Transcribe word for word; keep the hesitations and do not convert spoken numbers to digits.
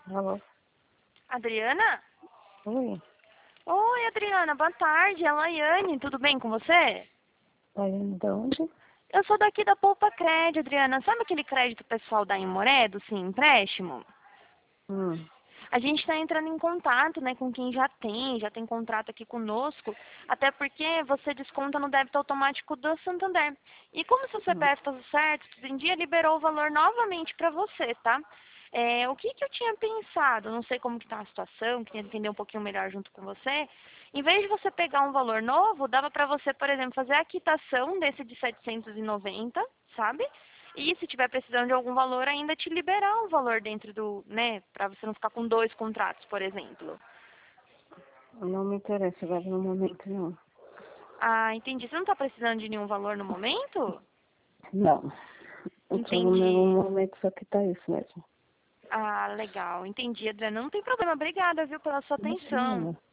Alô? Adriana? Oi, Oi, Adriana, boa tarde. É a Laiane, tudo bem com você? tá indo de onde? Eu sou daqui da Poupa Crédito, Adriana. Sabe aquele crédito pessoal da Imoré, do Sim Empréstimo? Hum, A gente está entrando em contato, né, com quem já tem, já tem contrato aqui conosco, até porque você desconta no débito automático do Santander. E como seu hum. C P F está certo, tudo em dia, liberou o valor novamente para você, tá? É, o que, que eu tinha pensado, não sei como que está a situação, queria entender um pouquinho melhor junto com você. Em vez de você pegar um valor novo, dava para você, por exemplo, fazer a quitação desse de setecentos e noventa, sabe? E se tiver precisando de algum valor, ainda te liberar um valor dentro do, né, para você não ficar com dois contratos, por exemplo. Não me interessa agora no momento, não. Ah, entendi. Você não está precisando de nenhum valor no momento? Não. Então, no meu Entendi. momento só que tá isso mesmo. Ah, legal. Entendi, Adriana. Não tem problema. Obrigada, viu, pela sua atenção. Imagina.